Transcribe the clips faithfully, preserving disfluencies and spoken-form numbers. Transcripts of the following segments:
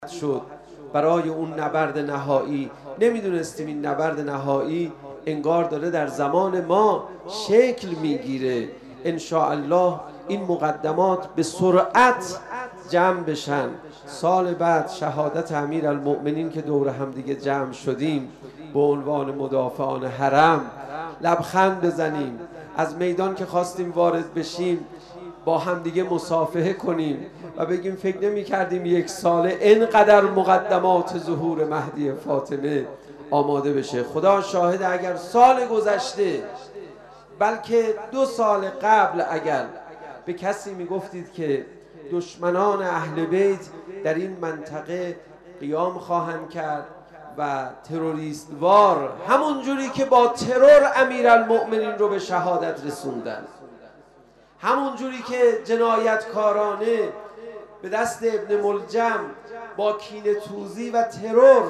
شد برای اون نبرد نهایی. نمیدونستیم این نبرد نهایی انگار داره در زمان ما شکل میگیره. ان شاء الله این مقدمات به سرعت جمع بشن. سال بعد شهادت امیرالمؤمنین که دور هم دیگه جمع شدیم به عنوان مدافعان حرم لبخند بزنیم، از میدان که خواستیم وارد بشیم با هم دیگه مصافحه کنیم و بگیم فکر نمی کردیم یک ساله اینقدر مقدمات ظهور مهدی فاطمه آماده بشه. خدا شاهد اگر سال گذشته بلکه دو سال قبل اگر به کسی می گفتید که دشمنان اهل بیت در این منطقه قیام خواهند کرد و تروریست وار همون جوری که با ترور امیرالمؤمنین رو به شهادت رسوندن، همون جوری که جنایتکارانه به دست ابن ملجم با کینه توزی و ترور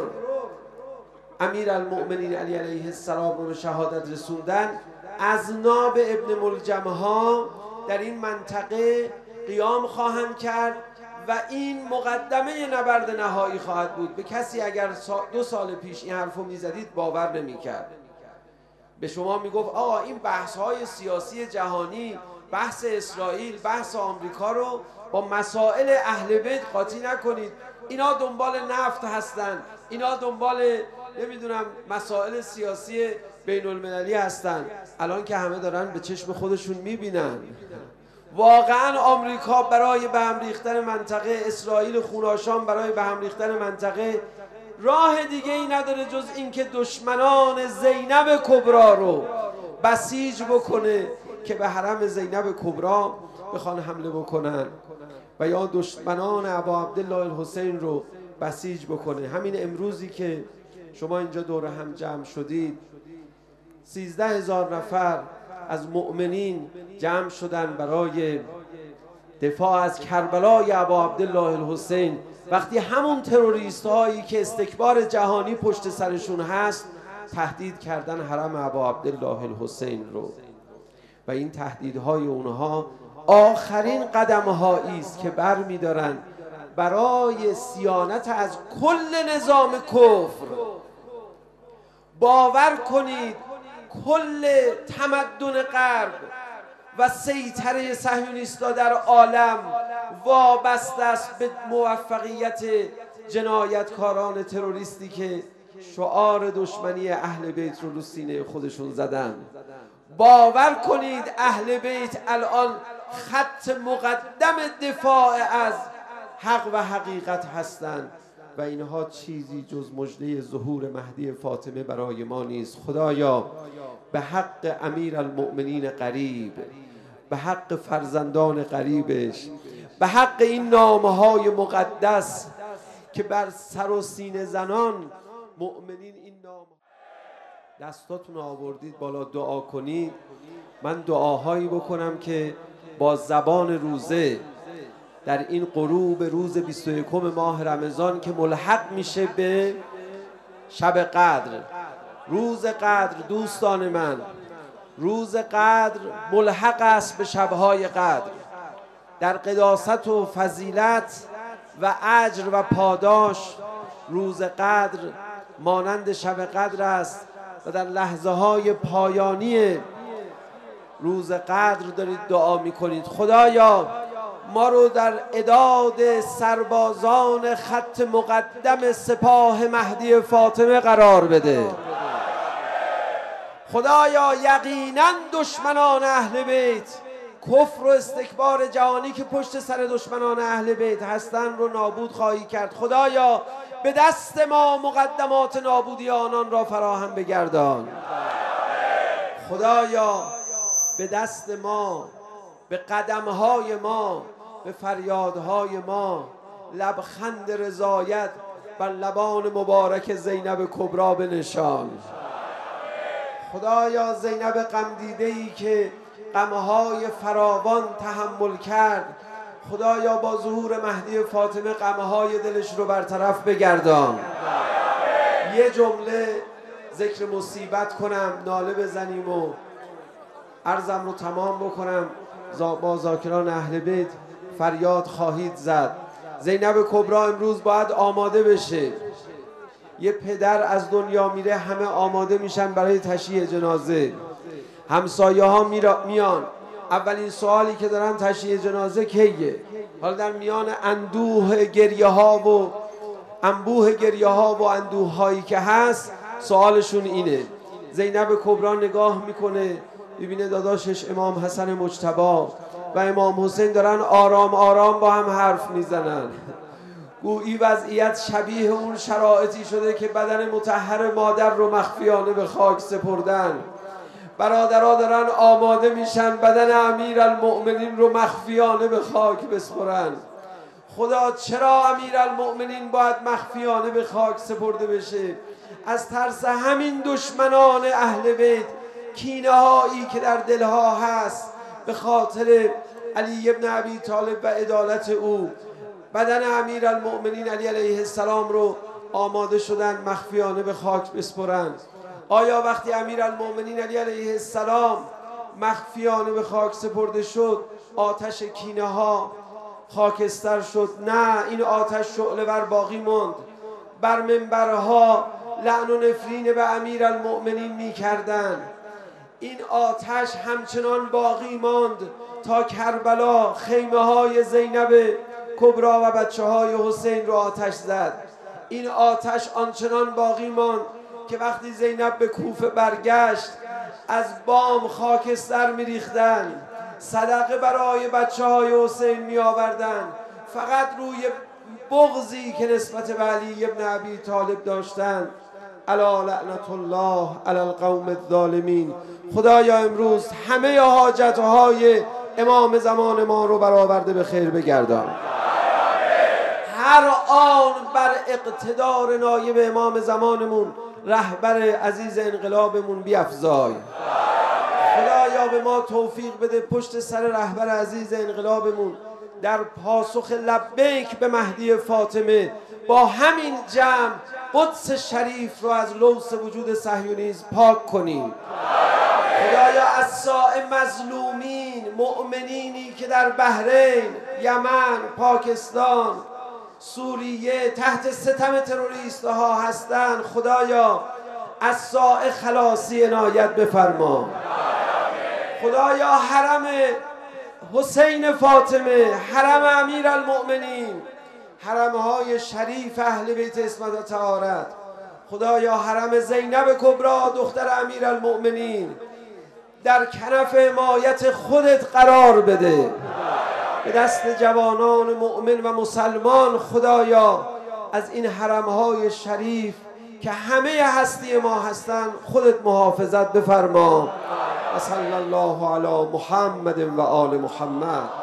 امیرالمؤمنین علی علیه السلام رو به شهادت رسوندن، اذناب ابن ملجم ها در این منطقه قیام خواهند کرد و این مقدمه نبرد نهایی خواهد بود. به کسی اگر دو سال پیش این حرفو میزدید باور نمیکرد. به شما میگفت آقا این بحث های سیاسی جهانی، بحث اسرائیل، بحث آمریکا رو با مسائل اهل بیت قاطی نکنید. اینا دنبال نفت هستن، اینا دنبال نمیدونم مسائل سیاسی بین المللی هستن. الان که همه دارن به چشم خودشون میبینن واقعا آمریکا برای به هم ریختن منطقه، اسرائیل خوناشان برای به هم ریختن منطقه راه دیگه ای نداره جز اینکه دشمنان زینب کبرا رو بسیج بکنه که به حرم زینب کبرا بخوان حمله بکنن و یا دشمنان ابا عبدالله الحسین رو بسیج بکنه. همین امروزی که شما اینجا دور هم جمع شدید، سیزده هزار نفر از مؤمنین جمع شدن برای دفاع از کربلای ابا عبدالله الحسین. وقتی همون تروریست هایی که استکبار جهانی پشت سرشون هست تهدید کردن حرم ابا عبدالله الحسین رو و این تهدیدهای اونها آخرین قدم هایی است که بر می دارن برای صیانت از کل نظام کفر. باور کنید کل تمدن غرب و سیطره صهیونیست‌ها در عالم وابسته است به موفقیت جنایتکاران تروریستی که شعار دشمنی اهل بیت رو رو سینه خودشون زدن. باور کنید اهل بیت الان خط مقدم دفاع از حق و حقیقت هستند و اینها چیزی جز مژده ظهور مهدی فاطمه برای ما نیست. خدایا به حق امیرالمؤمنین قریب، به حق فرزندان قریبش، به حق این نامه‌های مقدس که بر سر و سینه زنان مؤمنین این نام دستاتون آوردید بالا دعا کنید، من دعاهایی بکنم که با زبان روزه در این غروب روز بیست و یکم ماه رمضان که ملحق میشه به شب قدر. روز قدر دوستان من، روز قدر ملحق است به شبهای قدر. در قداست و فضیلت و اجر و پاداش روز قدر مانند شب قدر است و در لحظه های پایانی روز قدر دارید دعا میکنید خدایا ما رو در اعداد سربازان خط مقدم سپاه مهدی فاطمه قرار بده. خدایا یقینا دشمنان اهل بیت، کفر و استکبار جهانی که پشت سر دشمنان اهل بیت هستن رو نابود خواهی کرد. خدایا به دست ما مقدمات نابودی آنان را فراهم بگردان. خدایا به دست ما، به قدمهای ما، به فریادهای ما لبخند رضایت بر لبان مبارک زینب کبرا بنشان. خدایا زینب غم دیده‌ای که غمهای فراوان تحمل کرد، خدایا با ظهور مهدی فاطمه غمهای دلش رو برطرف بگردان. یه جمله ذکر مصیبت کنم، ناله بزنیم و عرضم رو تمام بکنم. با ذاکران اهل بیت فریاد خواهید زد. زینب کبری امروز باید آماده بشه. یه پدر از دنیا میره، همه آماده میشن برای تشییع جنازه. همسایه ها میان، اولین سوالی که دارن تشییع جنازه کیه؟ حالا در میان اندوه گریه ها و انبوه گریه ها و اندوه هایی که هست، سوالشون اینه. زینب کبری نگاه میکنه، ببینه داداشش امام حسن مجتبی و امام حسین دارن آرام آرام با هم حرف میزنن. گویی وضعیت شبیه اون شرایطی شده که بدن مطهر مادر رو مخفیانه به خاک سپردن. برادرها دارن آماده میشن بدن امیرالمؤمنین رو مخفیانه به خاک بسپرن. خدا چرا امیرالمؤمنین باید مخفیانه به خاک سپرده بشه؟ از ترس همین دشمنان اهل بیت، کینه هایی که در دلها هست به خاطر علی ابن ابی طالب و عدالت او، بدن امیرالمؤمنین علی علیه السلام رو آماده شدن مخفیانه به خاک بسپرن. آیا وقتی امیرالمؤمنین علی علیه السلام مخفیانه به خاک سپرده شد آتش کینه ها خاکستر شد؟ نه، این آتش شعله ور باقی ماند. بر منبرها لعن و نفرین به امیرالمؤمنین می کردن. این آتش همچنان باقی ماند تا کربلا خیمه های زینب کبری و بچه های حسین رو آتش زد. این آتش آنچنان باقی ماند که وقتی زینب به کوفه برگشت از بام خاکستر می ریختن، صدقه برای بچه های حسین می آوردن، فقط روی بغضی که نسبت به علی ابن ابی طالب داشتن. الا لعنت الله علی القوم الظالمین. خدایا امروز همه حاجتهای امام زمان ما رو برآورده به خیر بگردان. هر آن بر اقتدار نایب امام زمانمون رهبر عزیز انقلابمون بیفزای. خدایا به ما توفیق بده پشت سر رهبر عزیز انقلابمون در پاسخ لبیک به مهدی فاطمه با همین جمع قدس شریف رو از لوث وجود صهیونیسم پاک کنیم. خدایا از سائر مظلومین مؤمنینی که در بحرین، یمن، پاکستان، سوریه تحت ستم تروریست ها هستند، خدایا از سائر خلاصی عنایت بفرما. خدایا حرم حسین فاطمه، حرم امیرالمؤمنین، حرمهای شریف اهل بیت عصمت و طهارت، خدایا حرم زینب کبری دختر امیرالمؤمنین در کنف حمایت خودت قرار بده. به دست جوانان مؤمن و مسلمان خدایا از این حرمهای شریف که همه هستی ما هستند خودت محافظت بفرما. و صلی الله علی محمد و آل محمد.